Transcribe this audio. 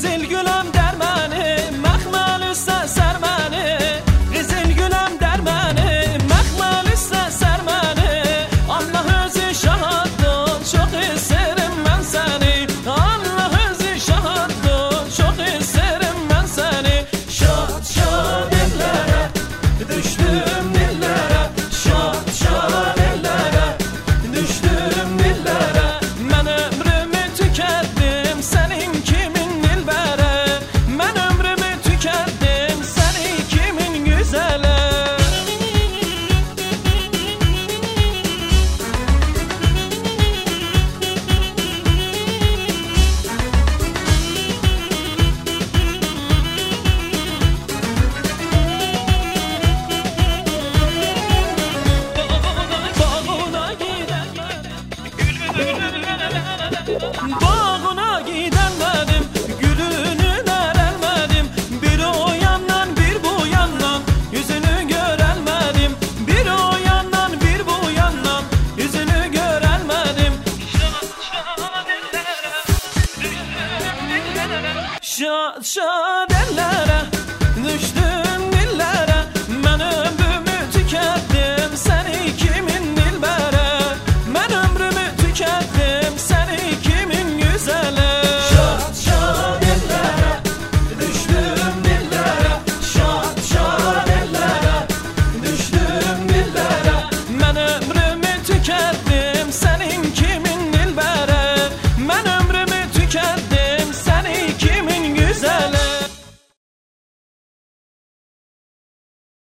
Qızıl güləm dərməni, məxməl üstə sərməni. Qızıl güləm dərməni, məxməl üstə sərməni. Allah özü şahaddır, çox istəyirəm mən səni. Allah özü şahaddır, çox istəyirəm mən səni. Şad şad ellərə, düşdüm dillərə. Şad şad ellərə, düşdüm dillərə. Mən ömrümü tükətdim sənin kimin dilbərə. Mən ömrümü tükətdim sənin kimin güzələ. Bağına gidemedim, gülünü derelmedim. Bir o yandan bir bu yandan, yüzünü görelmedim. Bir o yandan bir bu yandan, yüzünü görelmedim. Şad şad ellere, düştüm dillere. Ben ömrümü tükettim seni kimin dilbere. Ben ömrümü tükettim seni kimin güzele. Şad şad ellere, düştüm dillere. Şad şad ellere, düştüm dillere. Ben ömrümü tükettim